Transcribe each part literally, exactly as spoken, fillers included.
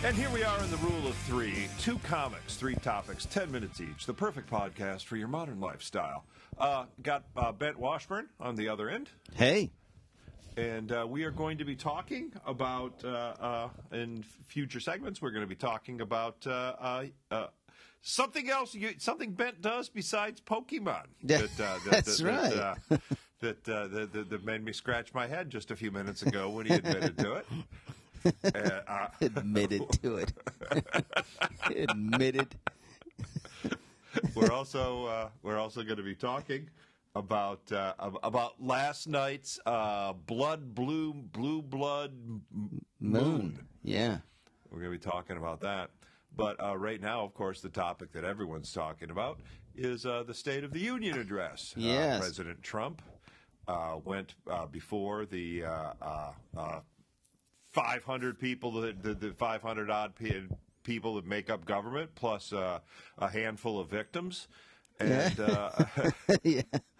And here we are in the rule of three. Two comics, three topics, ten minutes each. The perfect podcast for your modern lifestyle. Uh, got uh, Bent Washburn on the other end. Hey. And uh, we are going to be talking about, uh, uh, in future segments, we're going to be talking about uh, uh, uh, something else, you, something Bent does besides Pokemon. Yeah, that, uh, that, that's that, right. That, uh, that, uh, that, that, that made me scratch my head just a few minutes ago when he admitted to it. Uh, uh, Admitted to it. Admitted. We're also uh, we're also going to be talking about uh, about last night's uh, blood blue blue blood moon. Moon. Yeah. We're going to be talking about that. But uh, right now, of course, the topic that everyone's talking about is uh, the State of the Union address. Yes. Uh, President Trump uh, went uh, before the uh, uh, uh, five hundred people, the, the, the five hundred odd people that make up government, plus uh, a handful of victims, and yeah. uh, yeah.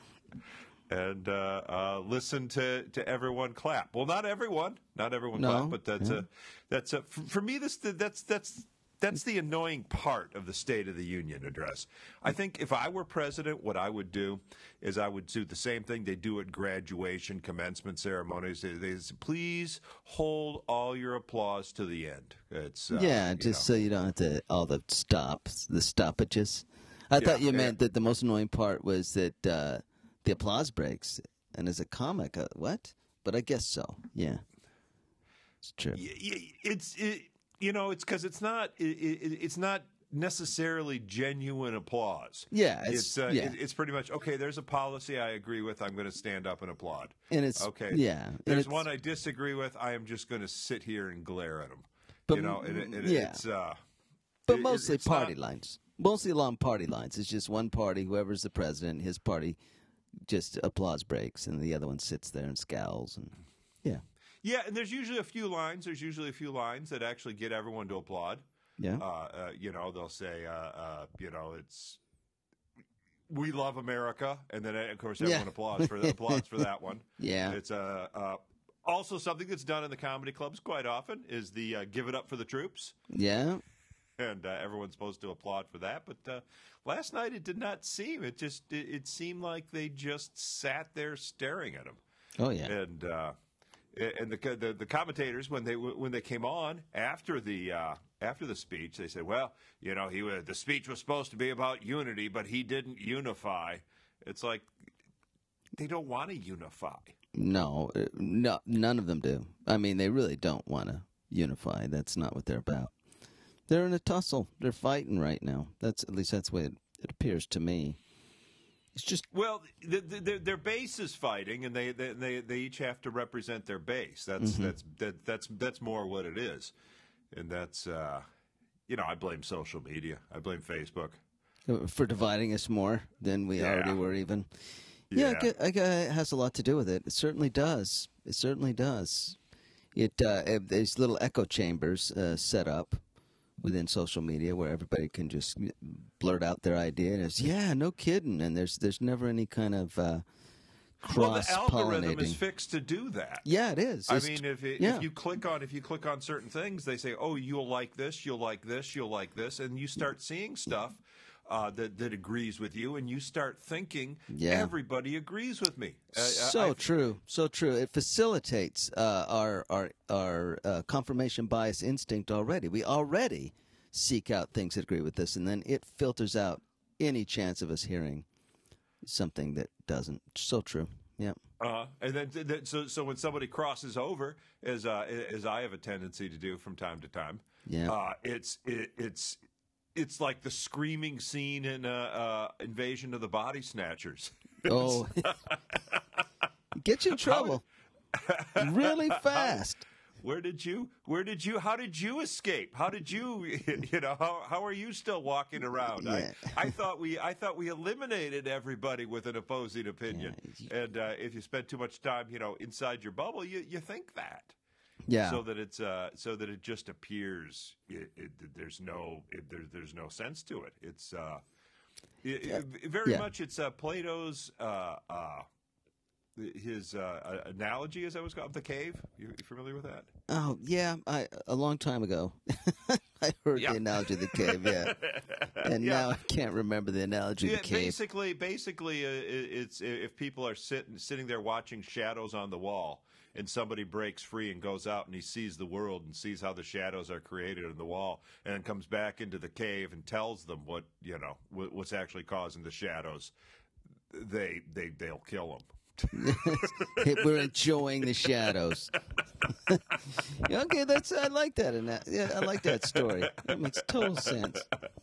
and uh, uh, listen to, to everyone clap. Well, not everyone, not everyone No. clap, but that's Yeah. a that's a for, for me. This that's that's. That's the annoying part of the State of the Union address. I think if I were president, what I would do is I would do the same thing they do at graduation, commencement ceremonies. They, they say, please hold all your applause to the end. It's uh, yeah, you just know. so you don't have to, all the stops, the stoppages. I Yeah, thought you yeah. meant that the most annoying part was that uh, the applause breaks. And as a comic, uh, what? But I guess so, yeah. It's true. Y- y- It's it, you know it's because it's not it, it, it's not necessarily genuine applause. Yeah, It's it's, uh, yeah. it, it's pretty much okay. There's a policy I agree with. I'm going to stand up and applaud. And it's, Okay. yeah. and There's it's- one I disagree with. I am just going to sit here and glare at them. But you know, and, it- and yeah. it's uh, But it- mostly it's party not- lines. Mostly along party lines. It's just one party, whoever's the president, his party just applause breaks, and the other one sits there and scowls. And yeah. Yeah, and there's usually a few lines. There's usually a few lines that actually get everyone to applaud. Yeah. Uh, uh, you know, they'll say, uh, uh, you know, it's we love America, and then of course everyone Yeah. applauds for applauds for that one. Yeah. It's uh, uh, also something that's done in the comedy clubs quite often is the uh, "Give It Up for the Troops." Yeah. And uh, everyone's supposed to applaud for that. But uh, last night it did not seem. It just it, it seemed like they just sat there staring at him. Oh, yeah. And uh, and the, the the commentators when they when they came on after the uh, after the speech, they said, "Well, you know, he was, the speech was supposed to be about unity, but he didn't unify." It's like they don't want to unify. No, uh, no, none of them do. I mean, they really don't want to unify. That's not what they're about. They're in a tussle. They're fighting right now. That's at least that's the way it, it appears to me. It's just Well, the, the, their, their base is fighting, and they, they they they each have to represent their base. That's Mm-hmm. that's that, that's that's more what it is, and that's uh, you know I blame social media. I blame Facebook. uh, for dividing us more than we Yeah. already were. Even. Yeah, Yeah. I gue- I gue- it has a lot to do with it. It certainly does. It certainly does. It uh, uh, there's little echo chambers uh, set up within social media where everybody can just blurt out their idea and it's yeah, no kidding, and there's there's never any kind of uh, Well, the cross algorithm is pollinating. fixed to do that. Yeah, it is. I It's- mean, if it, yeah. if you click on if you click on certain things, they say, "Oh, you'll like this, you'll like this, you'll like this," and you start seeing stuff uh, that that agrees with you, and you start thinking, Yeah. "Everybody agrees with me." Uh, So I- true, so true. It facilitates uh, our our our uh, confirmation bias instinct already. We already seek out things that agree with us, and then it filters out any chance of us hearing something that doesn't. So true. Yeah. Uh, and then, th- th- so, so when somebody crosses over, as uh, as I have a tendency to do from time to time, Yeah. uh, it's it, it's it's like the screaming scene in uh, uh, Invasion of the Body Snatchers. Oh, get you in trouble really fast. Where did you? Where did you? How did you escape? How did you? You know, how how are you still walking around? Yeah. I, I thought we I thought we eliminated everybody with an opposing opinion. And uh, if you spend too much time, you know, inside your bubble, you you think that. Yeah. So that it's uh, so that it just appears it, it, there's no it, there, there's no sense to it. It's uh, it, it- very Yeah. much it's uh, Plato's uh, uh, his uh, analogy, as I was called, of the cave. You, you familiar with that? Oh yeah, I a long time ago, I heard Yeah. the analogy of the cave. Yeah, and Yeah. now I can't remember the analogy Yeah, of the cave. basically, basically, uh, it- it's if people are sitting sitting there watching shadows on the wall, and somebody breaks free and goes out and he sees the world and sees how the shadows are created on the wall, and then comes back into the cave and tells them what you know what, what's actually causing the shadows. They they they'll kill him. We're enjoying the shadows. Okay, that's I like that. And yeah, I like that story. That makes total sense.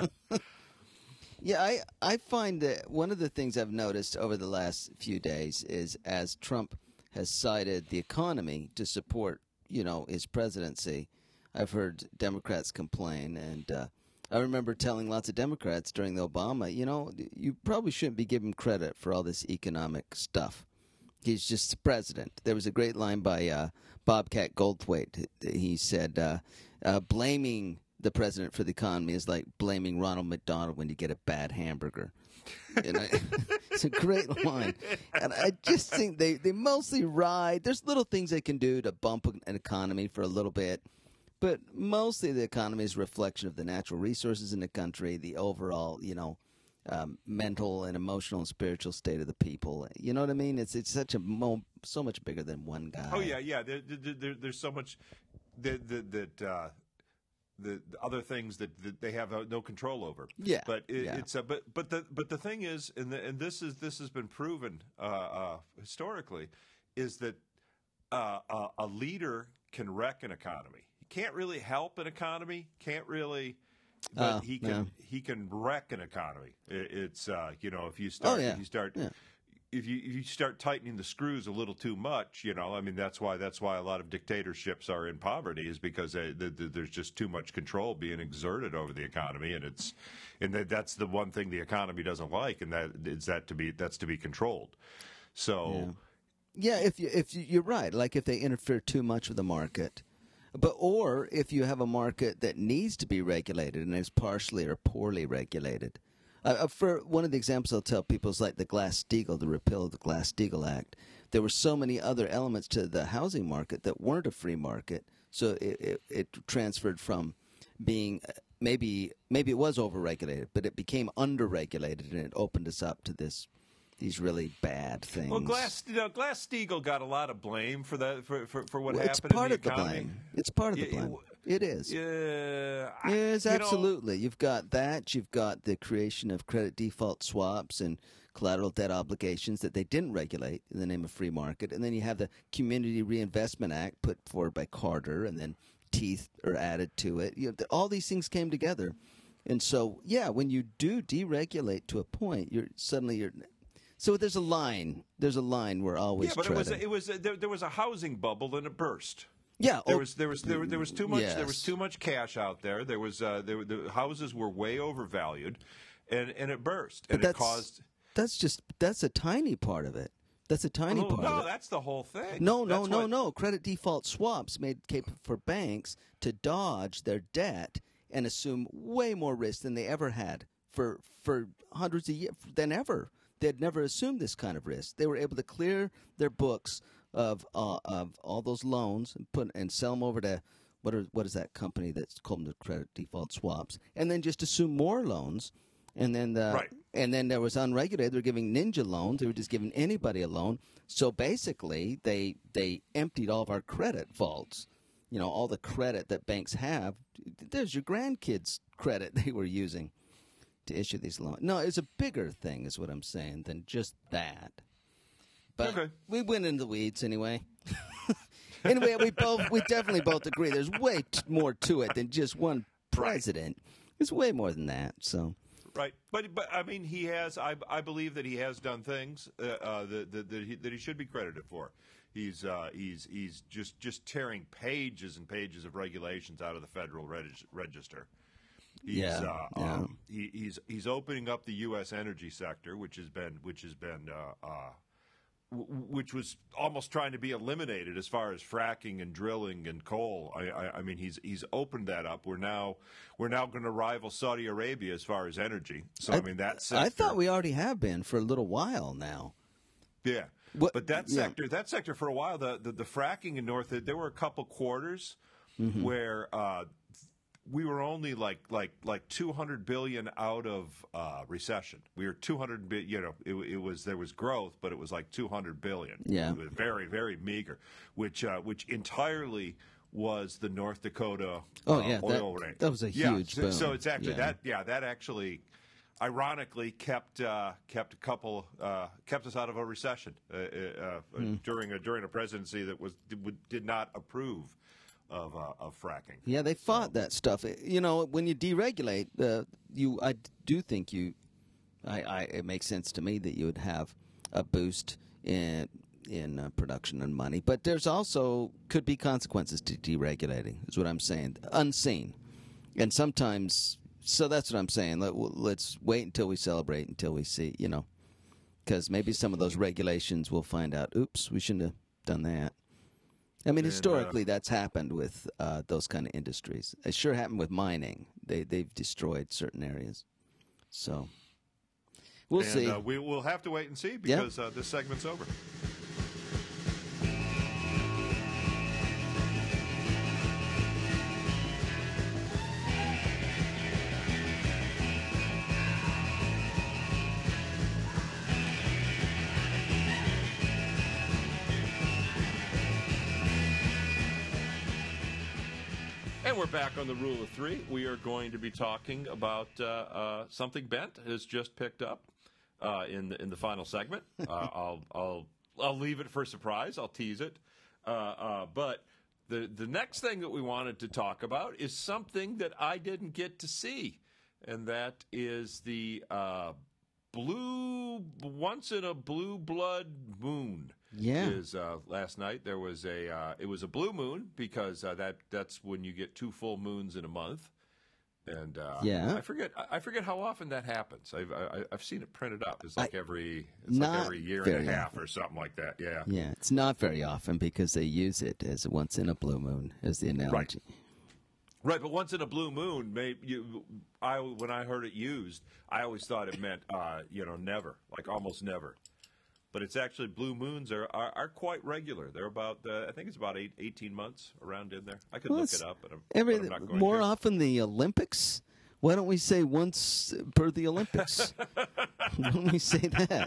Yeah, I I find that one of the things I've noticed over the last few days is as Trump has cited the economy to support, you know, his presidency, I've heard Democrats complain, and uh, I remember telling lots of Democrats during the Obama, you know, you probably shouldn't be giving credit for all this economic stuff. He's just the president. There was a great line by uh, Bobcat Goldthwait. He said, uh, uh, blaming the president for the economy is like blaming Ronald McDonald when you get a bad hamburger. You know, it's a great line. And I just think they, they mostly ride. There's little things they can do to bump an economy for a little bit. But mostly the economy is a reflection of the natural resources in the country, the overall, you know, Um, mental and emotional and spiritual state of the people. You know what I mean? It's it's such a mo- so much bigger than one guy. Oh yeah, yeah. There, there, there, there's so much that that, that uh, the, the other things that, that they have uh, no control over. Yeah, but it, yeah. it's uh, but but the but the thing is, and the, and this is this has been proven uh, uh, historically, is that uh, uh, a leader can wreck an economy. He can't really help an economy. Can't really. But Oh, he can yeah. he can wreck an economy. It, it's uh, you know if you start Oh, yeah. if you start Yeah. if you if you start tightening the screws a little too much, you know I mean that's why that's why a lot of dictatorships are in poverty is because they, they, they, there's just too much control being exerted over the economy, and it's and that, that's the one thing the economy doesn't like, and that is that to be that's to be controlled. So. Yeah. Yeah, if you if you, you're right, like if they interfere too much with the market, but or if you have a market that needs to be regulated and is partially or poorly regulated. Uh, for one of the examples I'll tell people is like the Glass-Steagall, the repeal of the Glass-Steagall Act. There were so many other elements to the housing market that weren't a free market, so it, it, it transferred from being maybe maybe it was overregulated, but it became underregulated, and it opened us up to this. These really bad things. Well, Glass, you know, Glass-Steagall got a lot of blame for that for for, for what Well, it's happened part in the of the economy. blame. It's part of the Yeah, blame. it- It is. Yeah, I- Yes, you know, absolutely. You've got that. You've got the creation of credit default swaps and collateral debt obligations that they didn't regulate in the name of free market. And then you have the Community Reinvestment Act put forward by Carter, and then teeth are added to it. You know, all these things came together. And so, yeah, when you do deregulate to a point, you're suddenly you're so there's a line. There's a line we're always yeah, but treading. it was it was there, there was a housing bubble and it burst. yeah, There oh, was there was there, was- there was too much there was yes. too much cash out there. There was uh, there, the houses were way overvalued, and and it burst and But it caused. That's just that's a tiny part of it. That's a tiny Oh, part no, of it. that's the whole thing. No, no, That's no, what- no. Credit default swaps made capable for banks to dodge their debt and assume way more risk than they ever had for for hundreds of years than ever. They'd never assumed this kind of risk. They were able to clear their books of uh, of all those loans and put and sell them over to what are what is that company that's called the credit default swaps, and then just assume more loans. And then the Right. and then there was unregulated. They were giving ninja loans. They were just giving anybody a loan. So basically, they they emptied all of our credit vaults. You know, all the credit that banks have. There's your grandkids' credit they were using to issue these loans. No, it's a bigger thing, is what I'm saying, than just that. But Okay. we went into the weeds anyway. Anyway, we both we definitely both agree. There's way t- more to it than just one president. There's way more than that. So. Right, but but I mean, he has. I I believe that he has done things uh, uh, that that that he, that he should be credited for. He's uh, he's he's just just tearing pages and pages of regulations out of the Federal Reg- Register. He's, Yeah, uh, yeah. um, he, he's he's opening up the U S energy sector, which has been which has been uh, uh, w- which was almost trying to be eliminated as far as fracking and drilling and coal. I, I, I mean, he's he's opened that up. We're now we're now going to rival Saudi Arabia as far as energy. So I, mean, that sector, I thought we already have been for a little while now. yeah. What- But that yeah. sector, that sector for a while, the the, the fracking in North, there were a couple quarters Mm-hmm. where uh, we were only like like like two hundred billion out of uh, recession. We were two hundred, bi- you know, it, it was there was growth, but it was like two hundred billion. Yeah. It was very very meager, which uh, which entirely was the North Dakota Oh, uh, yeah, that- oil range. that was a Yeah, huge so, so boom. it's actually Yeah. that yeah that actually. Ironically, kept uh, kept a couple uh, kept us out of a recession uh, uh, Hmm. during a during a presidency that was did, did not approve of uh, of fracking. Yeah, they fought that stuff. You know, when you deregulate, uh, you I do think you, I, I it makes sense to me that you would have a boost in in uh, production and money. But there's also could be consequences to deregulating. Is what I'm saying, unseen, and sometimes. So that's what I'm saying. Let, let's wait until we celebrate, until we see, you know, because maybe some of those regulations we'll find out. Oops, we shouldn't have done that. I mean, And, uh, historically, that's happened with uh, those kind of industries. It sure happened with mining. They they've destroyed certain areas. So we'll and, see. Uh, we will have to wait and see because uh, this segment's over. And we're back on the Rule of Three. We are going to be talking about uh, uh, something Bent has just picked up uh, in the in the final segment. Uh, I'll I'll I'll leave it for a surprise. I'll tease it. Uh, uh, but the the next thing that we wanted to talk about is something that I didn't get to see, and that is the uh, blue once in a blue blood moon. Yeah. Is uh, last night there was a uh, it was a blue moon because uh, that that's when you get two full moons in a month, and uh, Yeah. I forget I forget how often that happens. I've I, I've seen it printed up. It's like I- every it's not like every year very and a half often. or something like that. Yeah. Yeah, it's not very often because they use it as once in a blue moon as the analogy. Right, but once in a blue moon, maybe you, I when I heard it used, I always thought it meant uh, you know never, like almost never. But it's actually blue moons are, are, are quite regular. They're about uh, I think it's about eight, eighteen months around in there. I could Well, look it's it up, but I'm, Every, but I'm not going more to. often the Olympics. Why don't we say once per the Olympics? Why don't we say that?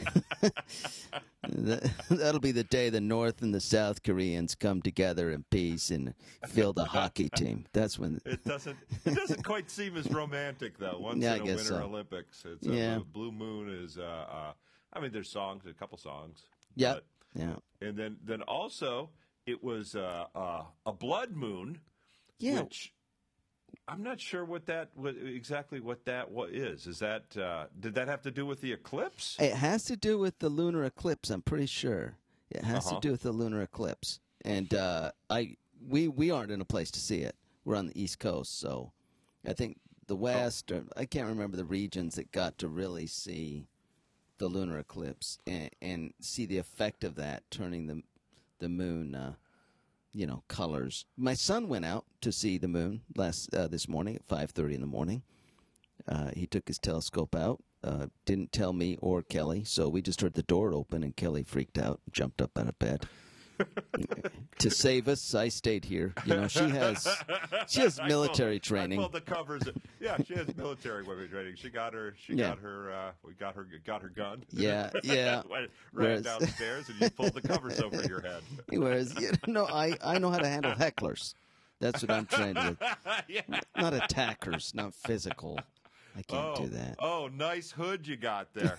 that? That'll be the day the North and the South Koreans come together in peace and field a hockey team. That's when. It doesn't. It doesn't quite seem as romantic though. Once Yeah, I in a guess Winter so. Olympics, it's Yeah. a blue, blue moon is. Uh, uh, I mean, there's songs, a couple songs. Yeah, but- yeah, and then then also it was uh, uh, a blood moon, yeah. which I'm not sure what that what, exactly what that what is. Is that uh, did that have to do with the eclipse? It has to do with the lunar eclipse. I'm pretty sure it has Uh-huh. to do with the lunar eclipse. And uh, I we we aren't in a place to see it. We're on the East Coast, so I think the West. Or, I can't remember the regions that got to really see the lunar eclipse and, and see the effect of that turning the the moon, uh, you know, colors. My son went out to see the moon last uh, this morning at five thirty in the morning. Uh, he took his telescope out. Uh, didn't tell me or Kelly, so we just heard the door open, and Kelly freaked out, jumped up out of bed. To save us, I stayed here. You know, she has she has I military pulled- training. I pulled the covers. Yeah, she has military women training. She got her. She Yeah. got her. Uh, we got her. Got her gun. Yeah, yeah. Went- Ran Whereas- downstairs and you pulled the covers over your head. Whereas, you know, I, I know how to handle hecklers. That's what I'm trained with. yeah. Not attackers, not physical. I can't Oh, do that. oh, nice hood you got there.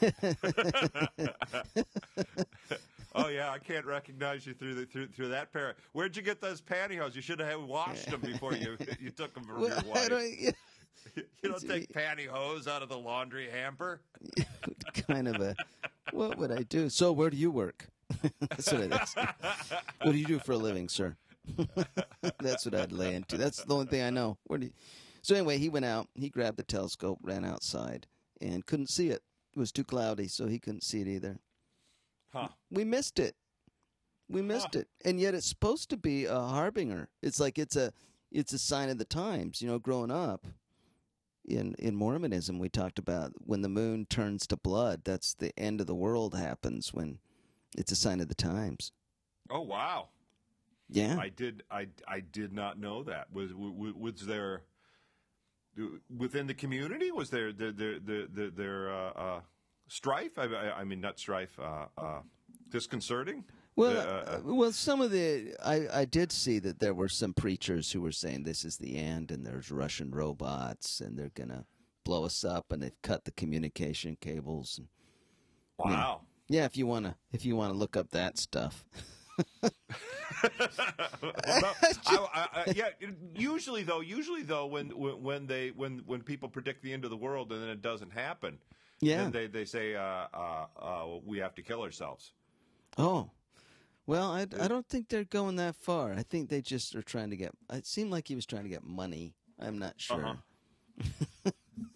Oh yeah, I can't recognize you through the through through that pair. Where'd you get those pantyhose? You should have washed them before you you took them from Well, your I wife. don't- yeah, You don't take pantyhose out of the laundry hamper. kind of a. What would I do? So, where do you work? That's what it is. What do you do for a living, sir? That's what I'd lay into. That's the only thing I know. Where do you... So anyway, he went out. He grabbed the telescope, ran outside, and couldn't see it. It was too cloudy, so he couldn't see it either. Huh. We missed it. We missed Huh. it, and yet it's supposed to be a harbinger. It's like it's a it's a sign of the times. You know, growing up in in Mormonism, we talked about when the moon turns to blood. That's the end of the world happens when It's a sign of the times. Oh wow! Yeah. I did. I I did not know that. Was was, was there within the community? Was there there there there, there, there uh, uh, strife? I, I, I mean, not strife. Uh, uh, disconcerting. Well, Uh, uh, well, some of the I, I did see that there were some preachers who were saying this is the end, and there's Russian robots, and they're gonna blow us up, and they've cut the communication cables. And, wow. yeah, if you wanna if you wanna look up that stuff. well, no, I, I, I, yeah. Usually, though, usually though, when when they when when people predict the end of the world and then it doesn't happen, yeah, then they they say uh, uh, uh, we have to kill ourselves. Oh. Well, I, I don't think they're going that far. I think they just are trying to get. It seemed like he was trying to get money. I'm not sure. Uh-huh.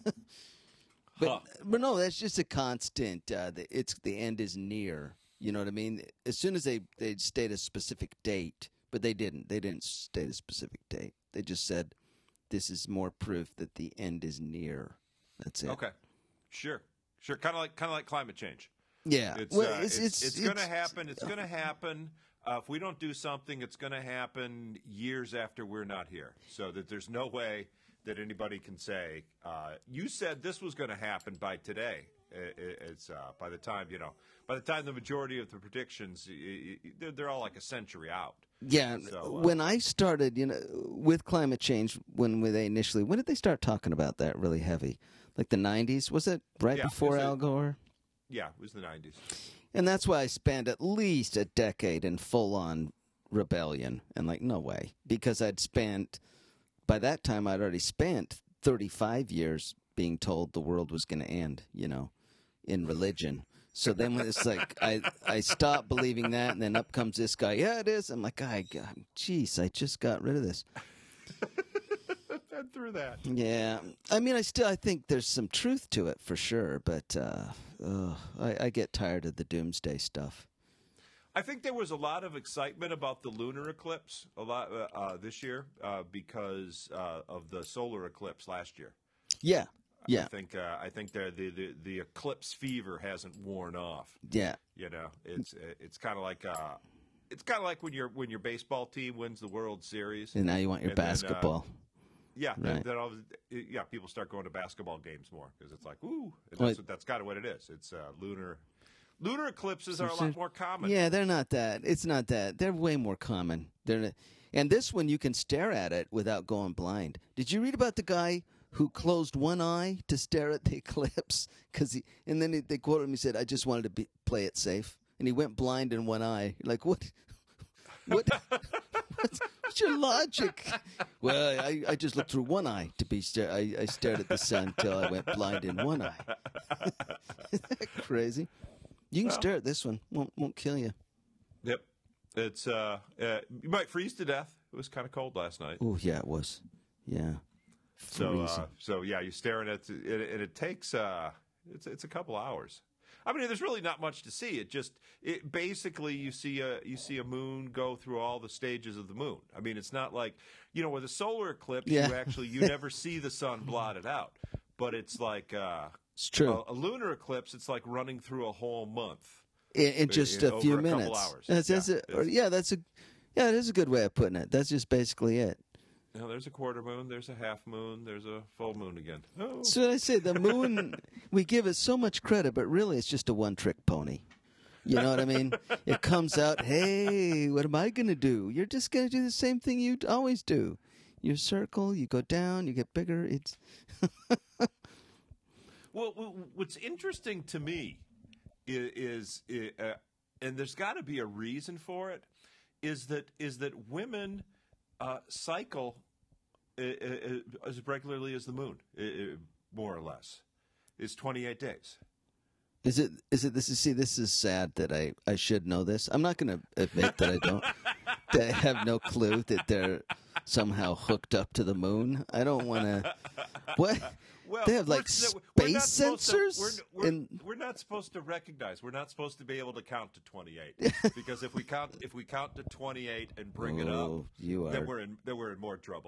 but huh. but no, that's just a constant. Uh, the, it's the end is near. You know what I mean? As soon as they they state a specific date, but they didn't. They didn't state a specific date. They just said this is more proof that the end is near. That's it. Okay, sure, sure. Kind of like kind of like climate change. Yeah, it's well, uh, it's it's, it's, it's going to happen. It's going to happen. Uh, if we don't do something, it's going to happen years after we're not here. So that there's no way that anybody can say, uh, "You said this was going to happen by today." It, it's uh, by the time you know, by the time the majority of the predictions, they're, they're all like a century out. Yeah, so, uh, when I started, you know, with climate change, when they initially, when did they start talking about that really heavy? Like the nineties? Was it right yeah, before it, Al Gore? Yeah, it was the nineties. And that's why I spent at least a decade in full-on rebellion. And like, no way. Because I'd spent, by that time, I'd already spent thirty-five years being told the world was going to end, you know, in religion. So then when it's like, I, I stopped believing that, and then up comes this guy, yeah, it is. I'm like, I, jeez, I just got rid of this. Through that. Yeah. I mean, I still I think there's some truth to it for sure, but uh, ugh, I, I get tired of the doomsday stuff. I think there was a lot of excitement about the lunar eclipse a lot uh, uh, this year uh, because uh, of the solar eclipse last year. Yeah. Yeah. I think uh, I think the, the the the eclipse fever hasn't worn off. Yeah. You know, it's it's kind of like uh, it's kind of like when your when your baseball team wins the World Series, and now you want your basketball. Then, uh, Yeah, right. then, then all, yeah, people start going to basketball games more because it's like, ooh, and that's, well, that's kind of what it is. It's uh, lunar. Lunar eclipses are a lot more common. Yeah, they're not that. It's not that. They're way more common. They're, and this one you can stare at it without going blind. Did you read about the guy who closed one eye to stare at the eclipse? Cause he, and then they quoted him. He said, "I just wanted to be, play it safe," and he went blind in one eye. Like what? What? What's, what's your logic? Well, I, I just looked through one eye to be stare. I, I stared at the sun until I went blind in one eye. Isn't that crazy? You can well, stare at this one; won't won't kill you. Yep, it's uh, uh you might freeze to death. It was kind of cold last night. Oh yeah, it was. Yeah. So uh, so yeah, you're staring at it, and it takes uh, it's it's a couple hours. I mean, there's really not much to see. It just it basically you see a you see a moon go through all the stages of the moon. I mean, it's not like you know with a solar eclipse, yeah. you actually you never see the sun blotted out. But it's like uh, it's true. A, a lunar eclipse. It's like running through a whole month in, in just in, a few a minutes. Couple hours. That's, yeah, that's a, or, yeah, that's a yeah, that's a good way of putting it. That's just basically it. You know, there's a quarter moon, there's a half moon, there's a full moon again. Oh. So I say the moon, we give it so much credit, but really it's just a one-trick pony. You know what I mean? It comes out, hey, what am I going to do? You're just going to do the same thing you always do. You circle, you go down, you get bigger. It's well, what's interesting to me is, is uh, and there's got to be a reason for it, is that is that women uh, cycle uh, uh, as regularly as the moon, uh, more or less. It's twenty-eight days. Is it? Is it? This is. See, this is sad that I, I should know this. I'm not going to admit that I don't. That I have no clue that they're somehow hooked up to the moon. I don't want to. What? Well, they have like we're, space we're sensors. To, we're, we're, and... we're not supposed to recognize. We're not supposed to be able to count to twenty-eight because if we count if we count to twenty-eight and bring oh, it up, you are... then we're in then we're in more trouble.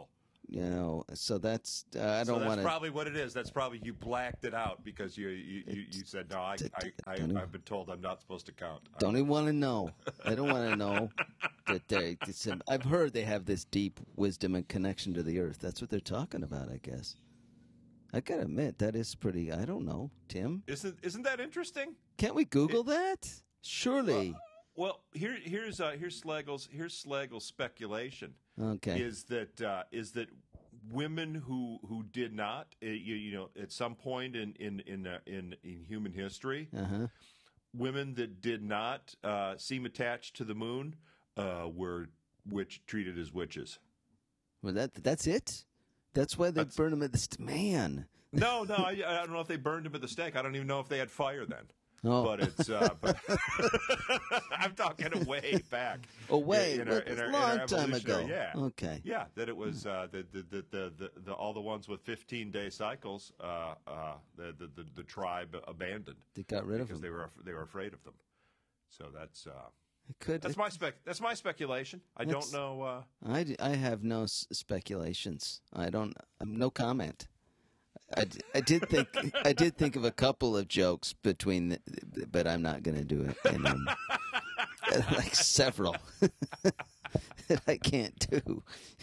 You know, so that's uh, I So don't that's want to. probably what it is. That's probably you blacked it out because you you, you, you said no. I, I, I I've been told I'm not supposed to count. Don't even want to know. I don't want to know that they. I've heard they have this deep wisdom and connection to the earth. That's what they're talking about, I guess. I gotta admit that is pretty. I don't know, Tim. Isn't isn't that interesting? Can't we Google it, that? Surely. Well, well here here's uh, here's Slagle's here's Slagle's speculation. Okay. Is that uh, is that women who who did not uh, you, you know at some point in in in uh, in, in human history, uh-huh. women that did not uh, seem attached to the moon uh, were witch treated as witches. Well, that that's it. That's why they That's, burned them at the st- man. No, no, I, I don't know if they burned them at the stake. I don't even know if they had fire then. Oh. But it's. Uh, but I'm talking way back. Oh, way, in, in our, a in our, long in our time ago. Yeah. Okay. Yeah, that it was uh, the, the, the, the, the, the all the ones with fifteen day cycles. Uh, uh, the, the the the tribe abandoned. They got rid of because them they were they were afraid of them. So that's. Uh, it could. That's it, my spec. That's my speculation. I don't know. Uh, I, I have no s- speculations. I don't. Um, no comment. I, I did think I did think of a couple of jokes between, the, but I'm not going to do it. And, um, like several that I can't do.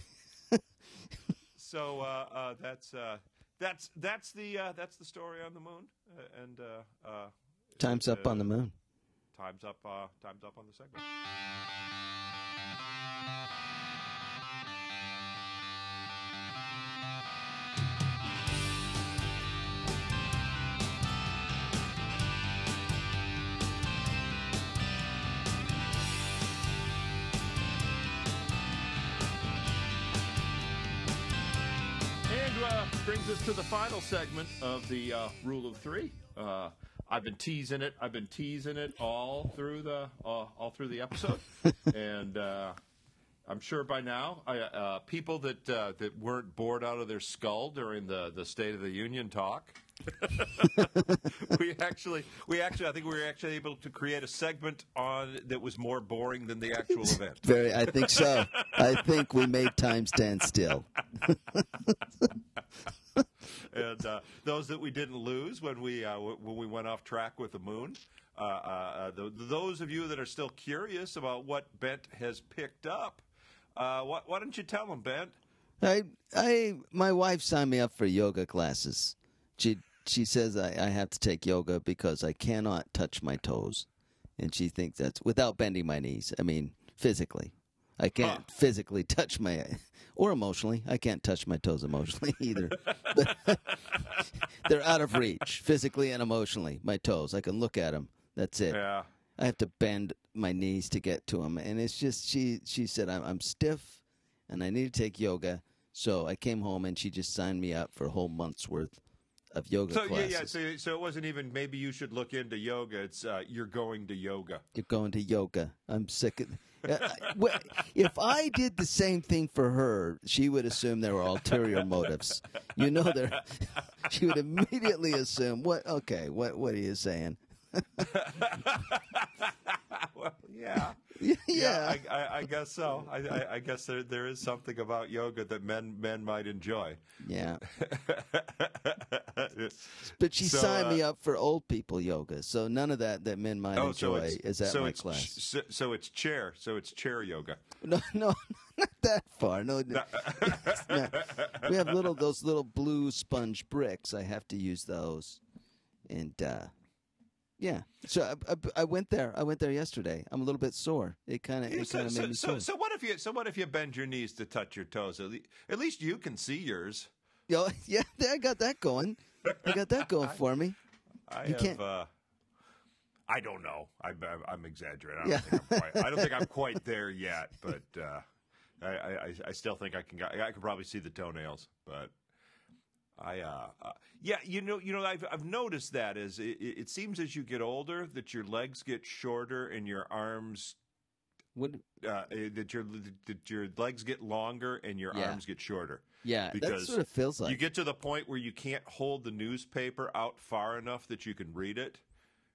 so uh, uh, that's uh, that's that's the uh, that's the story on the moon, uh, and uh, uh, time's up on the moon. Time's up. Uh, time's up on the segment. And uh, brings us to the final segment of the uh, Rule of Three. Uh, I've been teasing it. I've been teasing it all through the uh, all through the episode, and uh, I'm sure by now, I, uh, people that uh, that weren't bored out of their skull during the, the State of the Union talk, we actually we actually I think we were actually able to create a segment on that was more boring than the actual event. Very, I think so. I think we made time stand still. And uh, those that we didn't lose when we uh, w- when we went off track with the moon, uh, uh, the, those of you that are still curious about what Bent has picked up, uh, why, why don't you tell them, Bent? I, I, my wife signed me up for yoga classes. She, she says I, I have to take yoga because I cannot touch my toes, and she thinks that's without bending my knees. I mean, physically. I can't huh. physically touch my, or emotionally. I can't touch my toes emotionally either. They're out of reach, physically and emotionally. My toes, I can look at them. That's it. Yeah. I have to bend my knees to get to them, and it's just she. She said I'm, I'm stiff, and I need to take yoga. So I came home, and she just signed me up for a whole month's worth of yoga so, classes. Yeah, yeah. So, so it wasn't even maybe you should look into yoga. It's uh, you're going to yoga. You're going to yoga. I'm sick of. If I did the same thing for her, she would assume there were ulterior motives. You know, there. She would immediately assume, "What? Okay, what? What are you saying?" Well, yeah, yeah, yeah I, I, I guess so. I, I, I guess there there is something about yoga that men men might enjoy. Yeah, but she so, signed uh, me up for old people yoga, so none of that that men might oh, enjoy so is at so my it's, class. So, so it's chair. So it's chair yoga. No, no, not that far. No, no. No. We have little those little blue sponge bricks. I have to use those, and. uh Yeah, so I, I, I went there. I went there yesterday. I'm a little bit sore. It kind of, it so, kind of so, made me so, sore. so what if you, so what if you bend your knees to touch your toes? At least, at least you can see yours. Yo, yeah, I got that going. I got that going for me. I you have. Can't... Uh, I don't know. I, I, I'm exaggerating. I don't, Yeah. think I'm quite, I don't think I'm quite there yet, but uh, I, I, I still think I can. I can probably see the toenails, but. I uh, uh yeah you know you know I've I've noticed that as it, it seems as you get older that your legs get shorter and your arms what uh, that your that your legs get longer and your yeah. arms get shorter. Yeah, because that's what it feels like. You get to the point where you can't hold the newspaper out far enough that you can read it.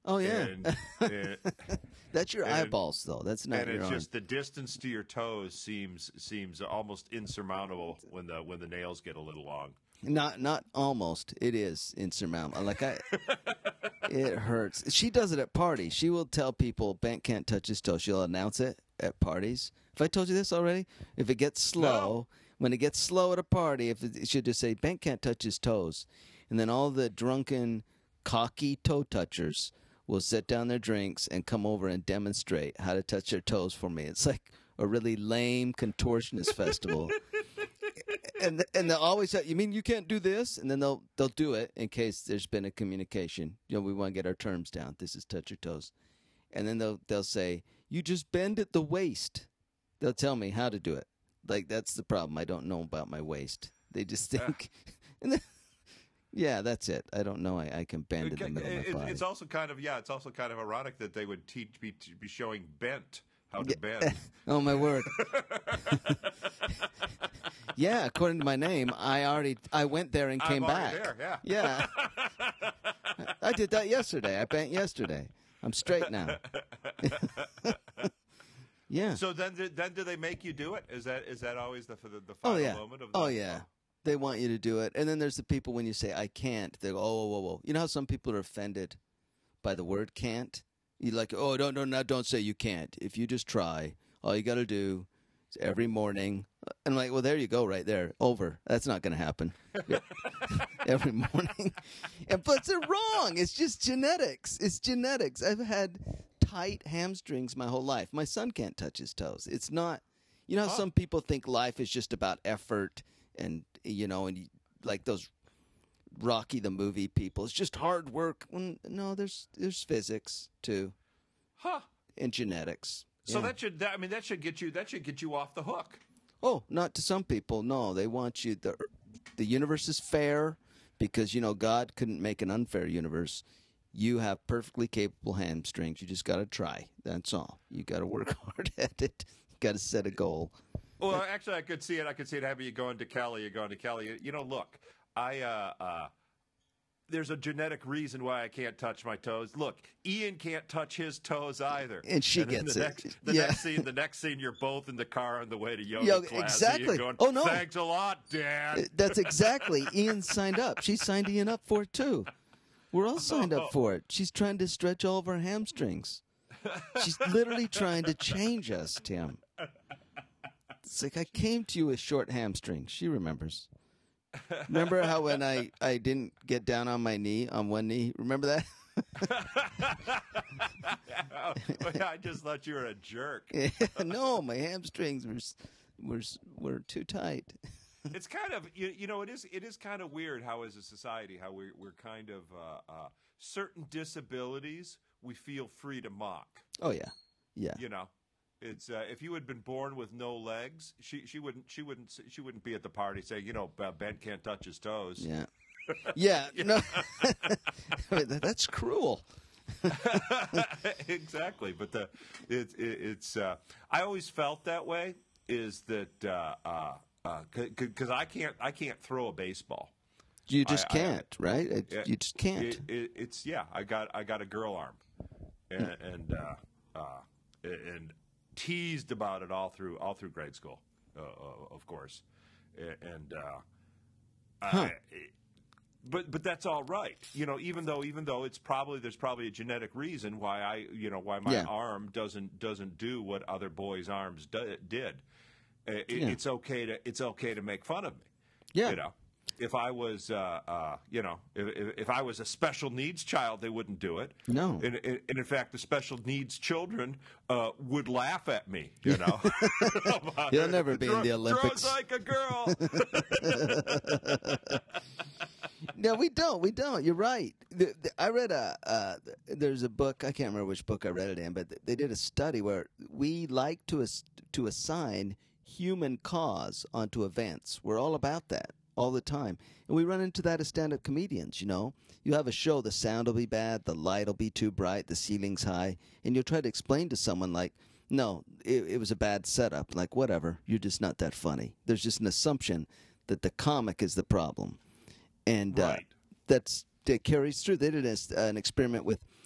Oh yeah, And, and, that's your and- eyeballs though. That's not and your it's arm. just the distance to your toes seems seems almost insurmountable when the when the nails get a little long. Not not almost. It is insurmountable. Like I, it hurts. She does it at parties. She will tell people Bent can't touch his toe. She'll announce it at parties. Have I told you this already? If it gets slow, when it gets slow at a party, if it, she'll just say Bent can't touch his toes, and then all the drunken, cocky toe touchers will set down their drinks and come over and demonstrate how to touch their toes for me. It's like a really lame contortionist festival. And and they'll always say, you mean you can't do this? And then they'll they'll do it in case there's been a communication. You know, we want to get our terms down. This is touch your toes. And then they'll they'll say, you just bend at the waist. They'll tell me how to do it. Like that's the problem. I don't know about my waist. They just think, and then, yeah, that's it. I don't know. I, I can bend in the middle of my It- body. it's also kind of yeah. It's also kind of ironic that they would teach be be showing Bent how to bend. Oh my word. Yeah, according to my name, I already I went there and came I'm back. already there, Yeah. I did that yesterday. I bent yesterday. I'm straight now. Yeah. So then, do- then do they make you do it? Is that is that always the the, the Oh final yeah. moment of the Oh yeah. They want you to do it. And then there's the people when you say I can't, they go, "Oh, whoa, whoa, whoa." You know how some people are offended by the word can't? You like, "Oh, don't don't no, don't say you can't. If you just try, all you got to do is every morning." And I'm like, "Well, there you go right there. Over. That's not going to happen." Every morning. And but they're wrong. It's just genetics. It's genetics. I've had tight hamstrings my whole life. My son can't touch his toes. It's not. You know how Huh. some people think life is just about effort and you know and you, like those Rocky the movie people. It's just hard work. Well, no, there's there's physics too Huh. and genetics. So Yeah. that should that, I mean that should get you that should get you off the hook. Oh, not to some people. No, they want you. The the universe is fair because you know God couldn't make an unfair universe. You have perfectly capable hamstrings. You just got to try. That's all. You got to work hard at it. You got to set a goal. Well, actually, I could see it. I could see it having you going to Kelly. You're going to Kelly. You, you know, look, I uh, uh, there's a genetic reason why I can't touch my toes. Look, Ian can't touch his toes either. And she then gets the it. Next, the Yeah. next scene, the next scene, you're both in the car on the way to yoga Yo, class. and exactly. You're going, Oh, no. Thanks a lot, Dad. That's exactly. Ian signed up. She signed Ian up for it too. We're all signed up for it. She's trying to stretch all of our hamstrings. She's literally trying to change us, Tim. It's like I came to you with short hamstrings. She remembers. Remember how when I, I didn't get down on my knee, on one knee? Remember that? I just thought you were a jerk. No, my hamstrings were s- were s- were too tight. It's kind of you, you know it is it is kind of weird how as a society how we we're kind of uh, uh, certain disabilities we feel free to mock. Oh yeah, yeah. You know, it's uh, if you had been born with no legs, she she wouldn't she wouldn't she wouldn't be at the party saying you know Ben can't touch his toes. Yeah. Yeah, no, I mean, that- that's cruel. Exactly, but the it's it, it's uh, I always felt that way. Is that uh, uh, uh, because I can't I can't throw a baseball. You just I- I- can't, right? It- Yeah, you just can't. It, it, it's yeah. I got I got a girl arm, and, and uh, uh, and teased about it all through all through grade school, uh, uh, of course, A- and uh, Huh. I, but but that's all right. You know, even though even though it's probably there's probably a genetic reason why I you know why my Yeah. arm doesn't doesn't do what other boys' arms do, did. Uh, It, Yeah. It's okay to it's okay to make fun of me. Yeah. You know, if I was, uh, uh, you know, if, if, if I was a special needs child, they wouldn't do it. No. And, and, and in fact, the special needs children uh, would laugh at me. You know, You'll never be in the Draw- Olympics. Draws like a girl. No, we don't. We don't. You're right. The, the, I read a. Uh, there's a book. I can't remember which book I read it in, but they did a study where we like to as, to assign human cause onto events. We're all about that all the time, and we run into that as stand-up comedians. You know, you have a show, the sound will be bad, the light will be too bright, the ceiling's high, and you'll try to explain to someone like, "No, it, it was a bad setup." Like, whatever. You're just not that funny. There's just an assumption that the comic is the problem. And uh, Right. that's that carries through. They did a, an experiment with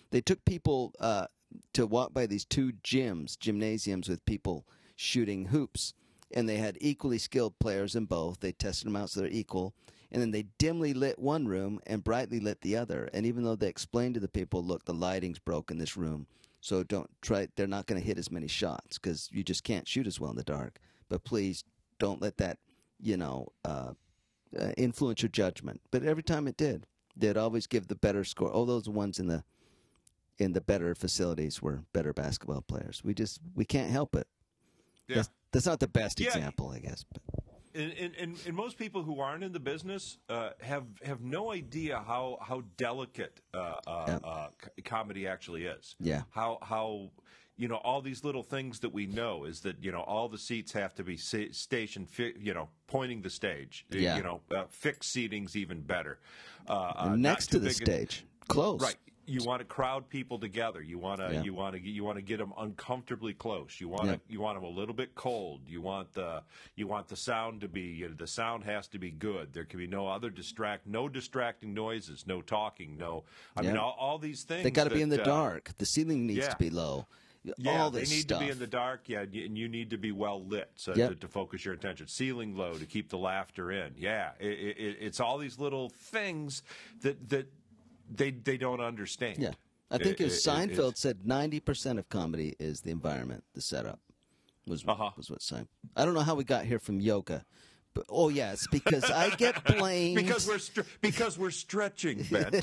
They took people uh, to walk by these two gyms, gymnasiums with people shooting hoops, and they had equally skilled players in both. They tested them out so they're equal, and then they dimly lit one room and brightly lit the other. And even though they explained to the people, look, the lighting's broke in this room, so don't try. They're not going to hit as many shots because you just can't shoot as well in the dark. But please don't let that, you know, uh, uh, influence your judgment. But every time it did, they'd always give the better score. Oh, those ones in the in the better facilities were better basketball players. We just we can't help it. Yeah. That's, that's not the best Yeah. example, I guess. But. And, and, and, and most people who aren't in the business uh, have have no idea how how delicate uh, uh, Yep. uh, c- comedy actually is. Yeah. How how you know all these little things that we know is that you know all the seats have to be sa- stationed, fi- you know, pointing the stage. Yeah. You know, uh, fixed seating's even better. Uh, uh, And not next too to the big a- stage, close. Right. You want to crowd people together. You want to Yeah. you want to you want to get them uncomfortably close. You want to Yeah. you want them a little bit cold. You want the you want the sound to be you know, the sound has to be good. There can be no other distract no distracting noises, no talking, no. I mean Yeah. all, all these things. They got to be in that, the uh, dark. The ceiling needs yeah. to be low. Yeah, All they this need stuff. to be in the dark. Yeah, y- and you need to be well lit so Yep. to, to focus your attention. Ceiling low to keep the laughter in. Yeah, it, it, it's all these little things that that they they don't understand. Yeah. I think It- it was it- Seinfeld it's- said ninety percent of comedy is the environment, the setup. Was Uh-huh. was what Seinfeld. I don't know how we got here from yoga, but oh yeah, it's because I get blamed Because we're stre- because we're stretching, Ben.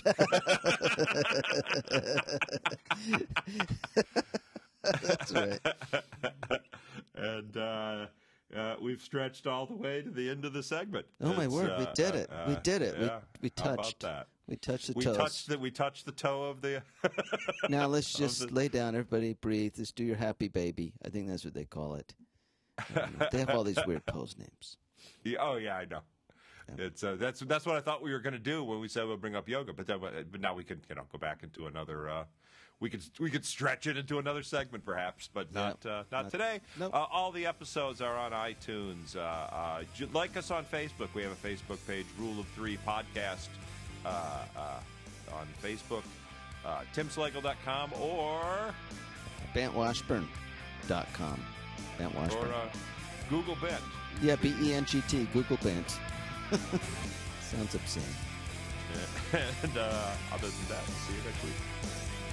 That's right. and uh, uh, we've stretched all the way to the end of the segment. Oh my It's, word, we uh, did it. uh, we did it. yeah. We we How about touched. that? We touched the We toes. touched the we touched the toe of the. Now let's of just the- lay down, everybody, breathe. Let's do your happy baby. I think that's what they call it. Um, they have all these weird pose names. Yeah, oh yeah, I know. It's uh, that's that's what I thought we were going to do when we said we'll bring up yoga, but then, but now we can you know go back into another. Uh, we could we could stretch it into another segment perhaps, but not Yeah. uh, not Not- today. nope. Uh, all the episodes are on iTunes. Uh, uh, j- like us on Facebook. We have a Facebook page, Rule of Three Podcast, uh, uh, on Facebook. Uh, Tim Slagle dot com or Bant Washburn dot com. Bant Washburn. or uh, Google Bent. Yeah, B E N G T, Google Bent. Sounds obscene. And uh, other than that, we'll see you next week.